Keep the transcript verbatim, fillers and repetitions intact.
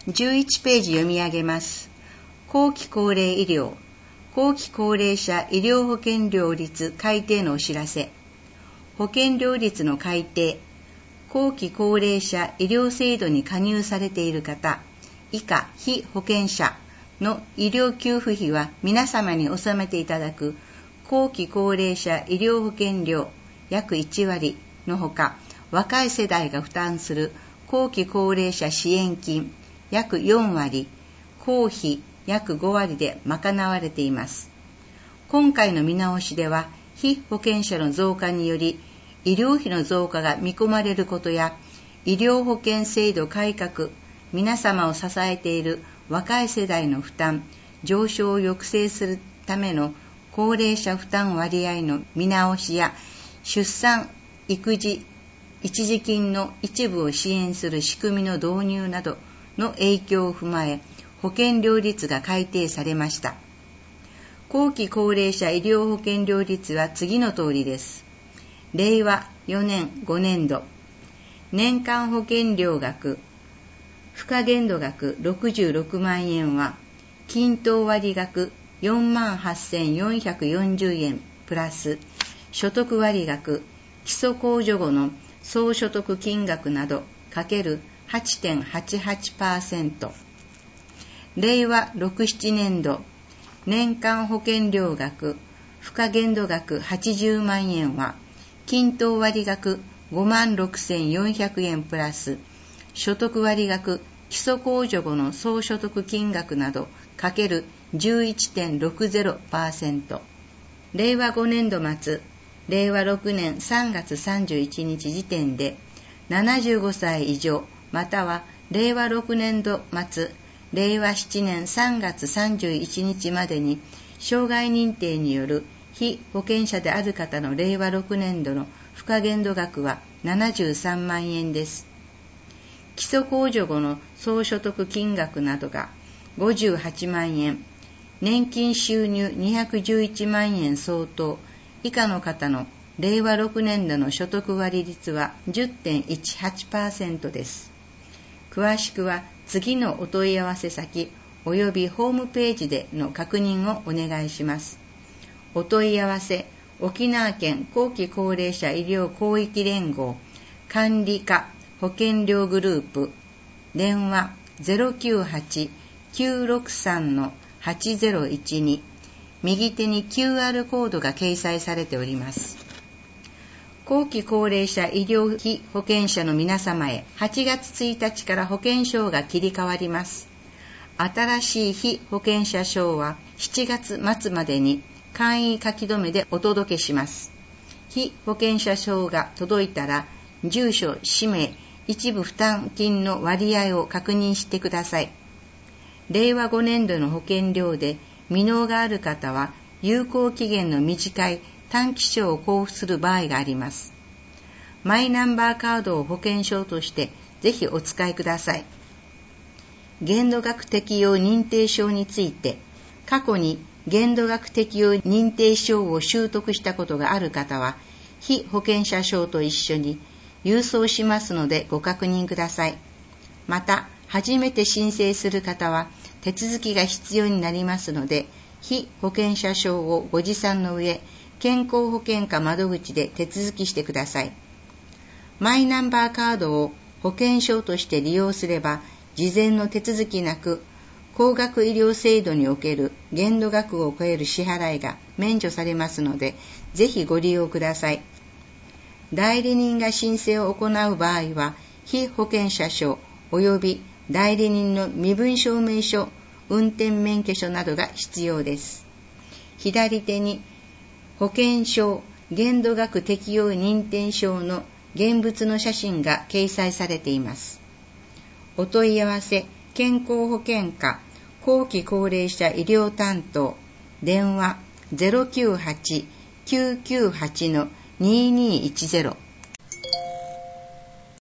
じゅういちページ読み上げます。後期高齢医療、後期高齢者医療保険料率改定のお知らせ。保険料率の改定、後期高齢者医療制度に加入されている方、以下被保険者の医療給付費は皆様に納めていただく後期高齢者医療保険料約いちわりのほか、若い世代が負担する後期高齢者支援金約よんわり、公費約ごわりで賄われています。今回の見直しでは、被保険者の増加により、医療費の増加が見込まれることや、医療保険制度改革、皆様を支えている若い世代の負担、上昇を抑制するための高齢者負担割合の見直しや、出産、育児、一時金の一部を支援する仕組みの導入などの影響を踏まえ、保険料率が改定されました。後期高齢者医療保険料率は次の通りです。れいわよねんごねんど、年間保険料額、付加限度額ろくじゅうろくまんえんは、均等割額よんまんはっせんよんひゃくよんじゅうえんプラス、所得割額、基礎控除後の総所得金額などかける はちてんはちはちパーセント。れいわろくななねんど、年間保険料額、付加限度額はちじゅうまんえんは、均等割額ごまんろくせんよんひゃくえんプラス、所得割額、基礎控除後の総所得金額などかける じゅういちてんろくぜろパーセント。れいわごねんど末、れいわろくねんさんがつさんじゅういちにち時点で、ななじゅうごさい以上、またはれいわろくねんど末、れいわななねんさんがつさんじゅういちにちまでに、障害認定による被保険者である方のれいわろくねんどの付加限度額はななじゅうさんまんえんです。基礎控除後の総所得金額などがごじゅうはちまんえん、年金収入にひゃくじゅういちまんえん相当以下の方のれいわろくねんどの所得割率は じゅってんいちはちパーセント です。詳しくは次のお問い合わせ先およびホームページでの確認をお願いします。お問い合わせ、沖縄県後期高齢者医療広域連合管理課保険料グループ、電話 ゼロきゅうはち きゅうろくさん はちゼロいちに、右手に キューアール コードが掲載されております。後期高齢者医療費保険者の皆様へ、はちがつついたちから保険証が切り替わります。新しい被保険者証はしちがつまつまでに簡易書き留めでお届けします。被保険者証が届いたら、住所、氏名、一部負担金の割合を確認してください。れいわごねんどの保険料で未納がある方は、有効期限の短い短期証を交付する場合があります。マイナンバーカードを保険証としてぜひお使いください。限度額適用認定証について、過去に限度額適用認定証を習得したことがある方は、被保険者証と一緒に郵送しますのでご確認ください。また、初めて申請する方は手続きが必要になりますので、被保険者証をご持参の上、健康保険課窓口で手続きしてください。マイナンバーカードを保険証として利用すれば、事前の手続きなく、高額医療制度における限度額を超える支払いが免除されますので、ぜひご利用ください。代理人が申請を行う場合は、被保険者証及び代理人の身分証明書、運転免許証などが必要です。左手に保険証限度額適用認定証の現物の写真が掲載されています。お問い合わせ、健康保険課後期高齢者医療担当、電話 ゼロきゅうはち きゅうきゅうはち にーにーいちゼロ